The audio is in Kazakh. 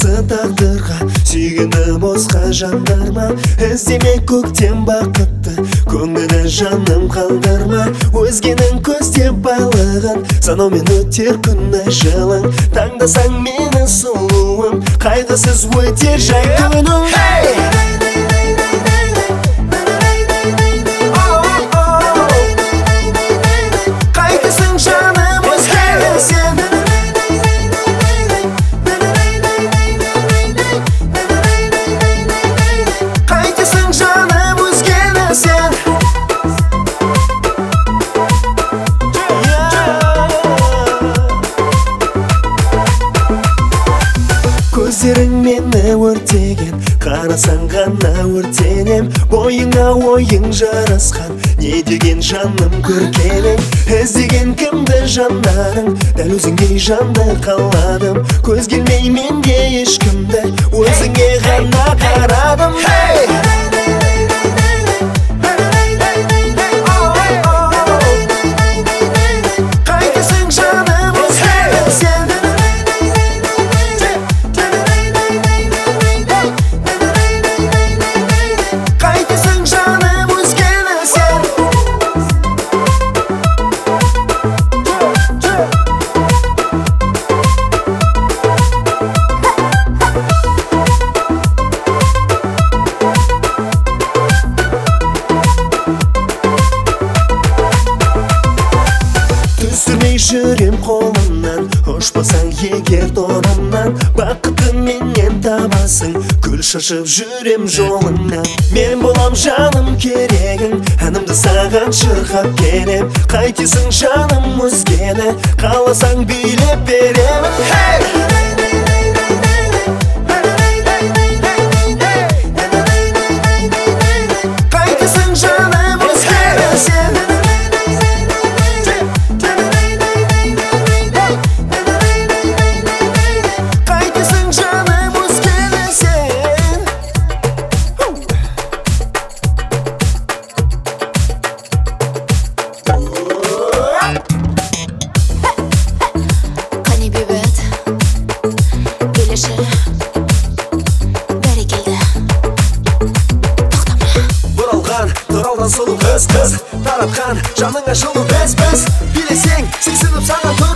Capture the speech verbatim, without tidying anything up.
Кайсы тағдырға сүйгені босқа жандарма. Іздеме көктем бақытты, көңілі жаным қалдырма. Өзгенің көздеп байлығын, санаумен өтер күні жылың. Таңдасаң мені сұлуым, қайғысыз өтер жай күнің. Қайтесің жаным өзгені сен? Қайтесің жаным өзгені сен? Көздерің мені өртеген, қарасаң ғана өртенем. Бойыңа ойың жарасқан, не деген жаным көркемең. Іздеген кімді жандарың, дәл өзіңдей жанды қаладым. Көз келмей менде ешкімді, өзіңе ғана қарадым. Қайтесің жаным өзгені сен? Қайтесің жаным өзгені сен? Түсірмей жүрем қолымнан, ұшпасаң егер торымнан. Бақытты менен табасың, гүл шашып жүрем жолыңнан. Мен болам жаным керегің, әнімді саған шырқап келем. Қайтесің жаным өзгені, қаласаң билеп беремін. Қайтесің жаным өзгені сен? Қайтесің жаным өзгені сен? Қане бейбіт, келеші, бәрі келді, тоқтама. Бұралған, тұралдан сұлу қыз-қыз, таратқан жаныңа жылу біз-біз. Билесең, сексініп саған